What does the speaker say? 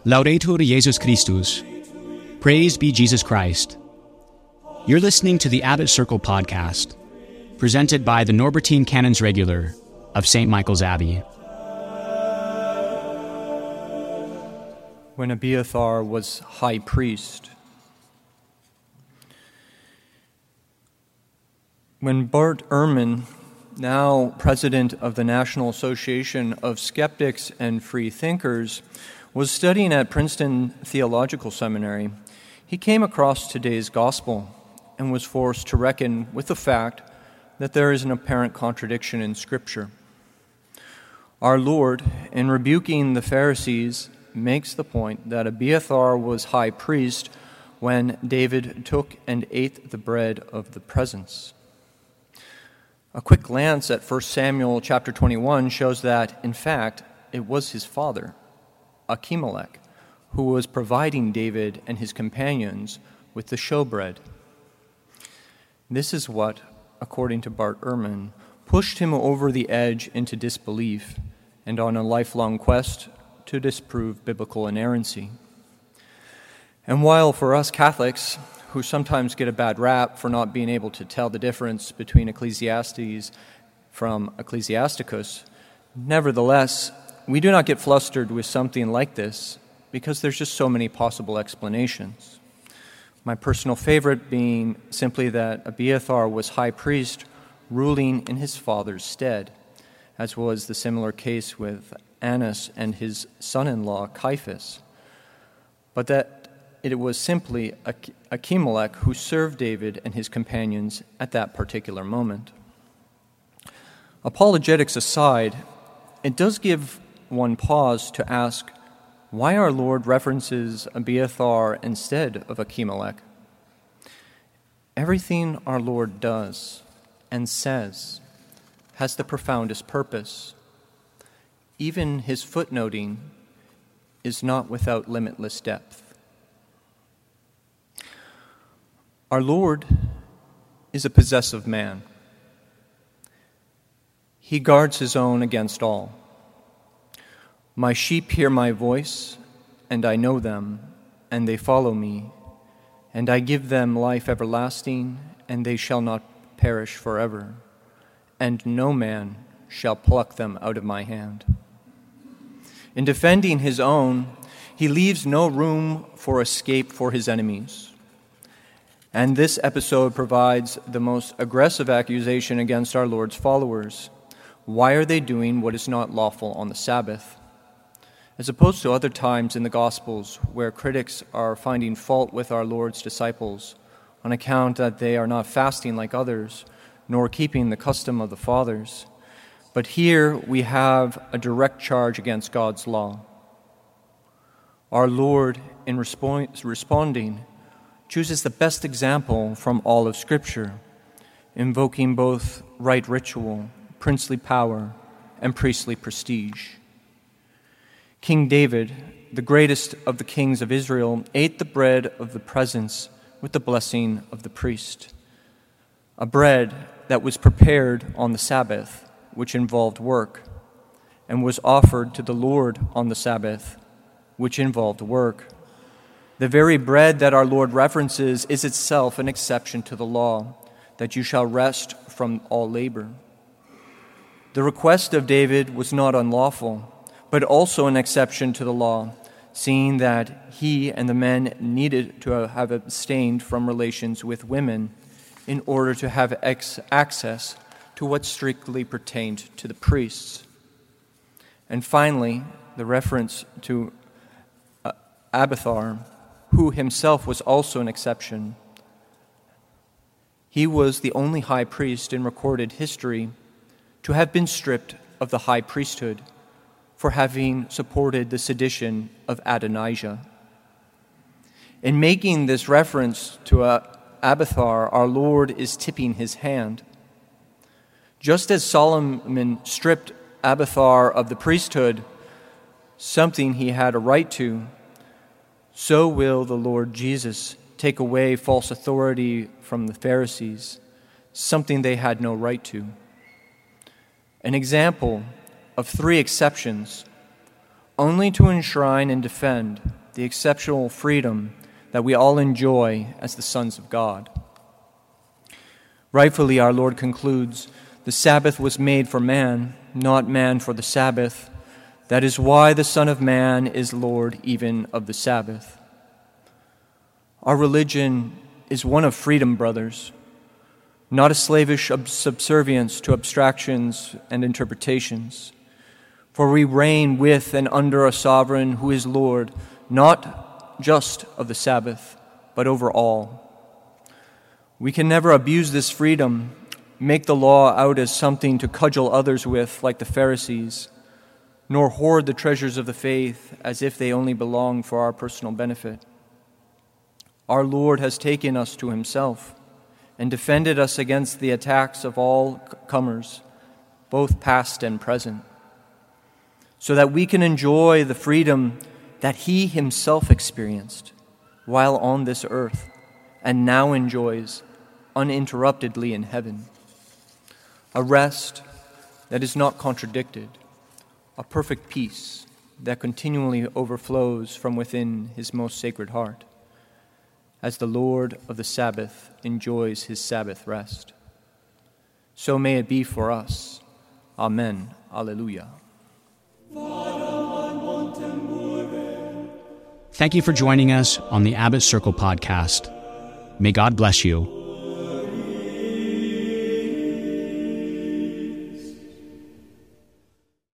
Laudetur Jesus Christus. Praise be Jesus Christ. You're listening to the Abbot Circle podcast, presented by the Norbertine Canons Regular of St. Michael's Abbey. When Abiathar was high priest. When Bart Ehrman, now president of the National Association of Skeptics and Free Thinkers, was studying at Princeton Theological Seminary, he came across today's gospel and was forced to reckon with the fact that there is an apparent contradiction in Scripture. Our Lord, in rebuking the Pharisees, makes the point that Abiathar was high priest when David took and ate the bread of the presence. A quick glance at 1 Samuel chapter 21 shows that, in fact, it was his father, Achimelech, who was providing David and his companions with the showbread. This is what, according to Bart Ehrman, pushed him over the edge into disbelief and on a lifelong quest to disprove biblical inerrancy. And while for us Catholics, who sometimes get a bad rap for not being able to tell the difference between Ecclesiastes from Ecclesiasticus, nevertheless, we do not get flustered with something like this because there's just so many possible explanations. My personal favorite being simply that Abiathar was high priest ruling in his father's stead, as was the similar case with Annas and his son-in-law Caiaphas, but that it was simply Achimelech who served David and his companions at that particular moment. Apologetics aside, it does give one pause to ask why our Lord references Abiathar instead of Achimelech. Everything our Lord does and says has the profoundest purpose. Even his footnoting is not without limitless depth. Our Lord is a possessive man. He guards his own against all. My sheep hear my voice, and I know them, and they follow me, and I give them life everlasting, and they shall not perish forever, and no man shall pluck them out of my hand. In defending his own, he leaves no room for escape for his enemies. And this episode provides the most aggressive accusation against our Lord's followers. Why are they doing what is not lawful on the Sabbath? As opposed to other times in the Gospels where critics are finding fault with our Lord's disciples on account that they are not fasting like others, nor keeping the custom of the fathers. But here we have a direct charge against God's law. Our Lord, in responding, chooses the best example from all of Scripture, invoking both right ritual, princely power, and priestly prestige. King David, the greatest of the kings of Israel, ate the bread of the presence with the blessing of the priest, a bread that was prepared on the Sabbath, which involved work, and was offered to the Lord on the Sabbath, which involved work. The very bread that our Lord references is itself an exception to the law, that you shall rest from all labor. The request of David was not unlawful, but also an exception to the law, seeing that he and the men needed to have abstained from relations with women in order to have access to what strictly pertained to the priests. And finally, the reference to Abiathar, who himself was also an exception. He was the only high priest in recorded history to have been stripped of the high priesthood for having supported the sedition of Adonijah. In making this reference to Abiathar, our Lord is tipping his hand. Just as Solomon stripped Abiathar of the priesthood, something he had a right to, so will the Lord Jesus take away false authority from the Pharisees, something they had no right to. An example of three exceptions only to enshrine and defend the exceptional freedom that we all enjoy as the sons of God. Rightfully, our Lord concludes, "The Sabbath was made for man, not man for the Sabbath. That is why the Son of Man is Lord even of the Sabbath." Our religion is one of freedom, brothers, not a slavish subservience to abstractions and interpretations. For we reign with and under a sovereign who is Lord, not just of the Sabbath, but over all. We can never abuse this freedom, make the law out as something to cudgel others with, like the Pharisees, nor hoard the treasures of the faith as if they only belong for our personal benefit. Our Lord has taken us to himself and defended us against the attacks of all comers, both past and present, so that we can enjoy the freedom that he himself experienced while on this earth and now enjoys uninterruptedly in heaven. A rest that is not contradicted, a perfect peace that continually overflows from within his most sacred heart, as the Lord of the Sabbath enjoys his Sabbath rest. So may it be for us. Amen. Alleluia. Thank you for joining us on the Abbot Circle podcast. May God bless you.